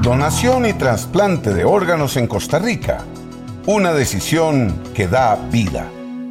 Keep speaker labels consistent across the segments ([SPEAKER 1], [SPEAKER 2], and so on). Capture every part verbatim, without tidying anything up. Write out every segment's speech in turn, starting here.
[SPEAKER 1] Donación y trasplante de órganos en Costa Rica. Una decisión que da vida.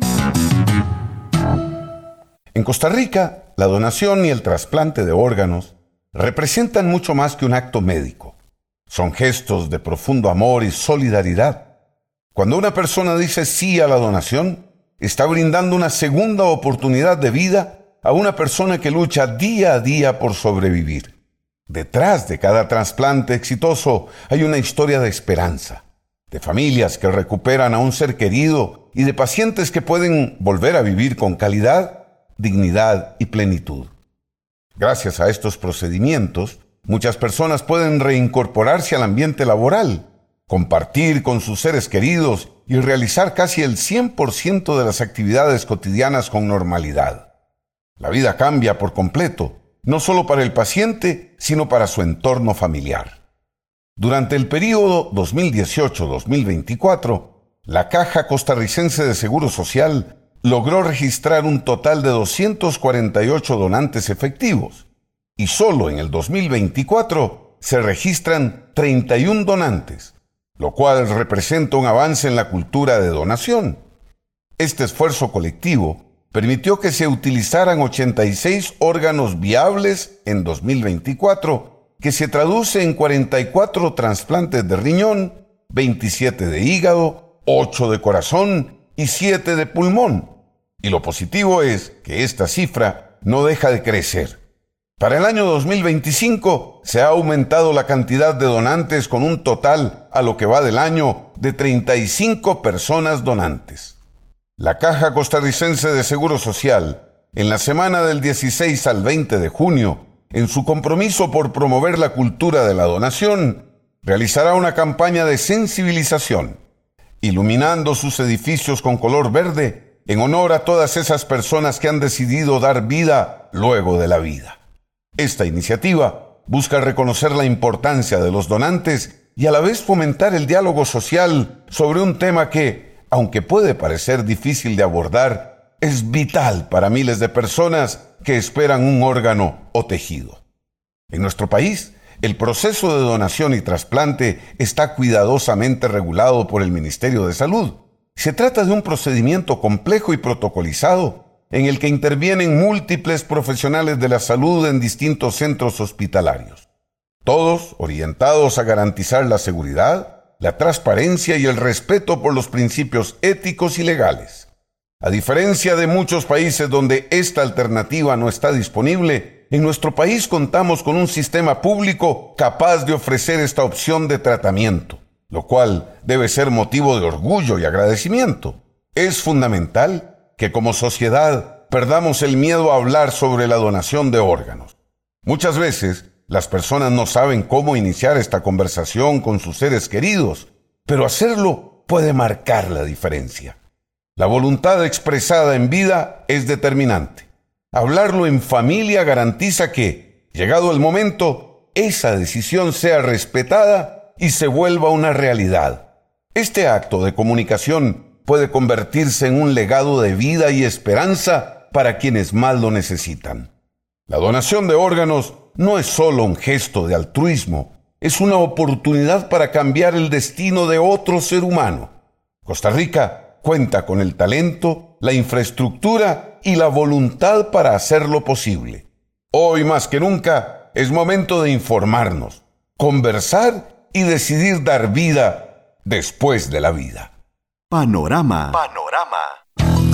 [SPEAKER 1] En Costa Rica, la donación y el trasplante de órganos representan mucho más que un acto médico. Son gestos de profundo amor y solidaridad. Cuando una persona dice sí a la donación, está brindando una segunda oportunidad de vida a una persona que lucha día a día por sobrevivir. Detrás de cada trasplante exitoso hay una historia de esperanza, de familias que recuperan a un ser querido y de pacientes que pueden volver a vivir con calidad, dignidad y plenitud. Gracias a estos procedimientos, muchas personas pueden reincorporarse al ambiente laboral, compartir con sus seres queridos y realizar casi el cien por ciento de las actividades cotidianas con normalidad. La vida cambia por completo, no solo para el paciente, sino para su entorno familiar. Durante el período dos mil dieciocho a dos mil veinticuatro, la Caja Costarricense de Seguro Social logró registrar un total de doscientos cuarenta y ocho donantes efectivos, y solo en el dos mil veinticuatro se registran treinta y uno donantes, lo cual representa un avance en la cultura de donación. Este esfuerzo colectivo permitió que se utilizaran ochenta y seis órganos viables en dos mil veinticuatro, que se traduce en cuarenta y cuatro trasplantes de riñón, veintisiete de hígado, ocho de corazón y siete de pulmón. Y lo positivo es que esta cifra no deja de crecer. Para el año dos mil veinticinco se ha aumentado la cantidad de donantes con un total a lo que va del año de treinta y cinco personas donantes. La Caja Costarricense de Seguro Social, en la semana del dieciséis al veinte de junio, en su compromiso por promover la cultura de la donación, realizará una campaña de sensibilización, iluminando sus edificios con color verde en honor a todas esas personas que han decidido dar vida luego de la vida. Esta iniciativa busca reconocer la importancia de los donantes y a la vez fomentar el diálogo social sobre un tema que, aunque puede parecer difícil de abordar, es vital para miles de personas que esperan un órgano o tejido. En nuestro país, el proceso de donación y trasplante está cuidadosamente regulado por el Ministerio de Salud. Se trata de un procedimiento complejo y protocolizado en el que intervienen múltiples profesionales de la salud en distintos centros hospitalarios, todos orientados a garantizar la seguridad, la transparencia y el respeto por los principios éticos y legales. A diferencia de muchos países donde esta alternativa no está disponible, en nuestro país contamos con un sistema público capaz de ofrecer esta opción de tratamiento, lo cual debe ser motivo de orgullo y agradecimiento. Es fundamental que como sociedad perdamos el miedo a hablar sobre la donación de órganos. Muchas veces, las personas no saben cómo iniciar esta conversación con sus seres queridos, pero hacerlo puede marcar la diferencia. La voluntad expresada en vida es determinante. Hablarlo en familia garantiza que, llegado el momento, esa decisión sea respetada y se vuelva una realidad. Este acto de comunicación puede convertirse en un legado de vida y esperanza para quienes más lo necesitan. La donación de órganos no es solo un gesto de altruismo, es una oportunidad para cambiar el destino de otro ser humano. Costa Rica cuenta con el talento, la infraestructura y la voluntad para hacerlo posible. Hoy más que nunca es momento de informarnos, conversar y decidir dar vida después de la vida.
[SPEAKER 2] Panorama. Panorama.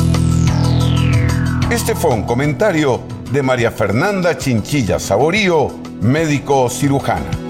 [SPEAKER 1] Este fue un comentario de María Fernanda Chinchilla Saborío, médico cirujana.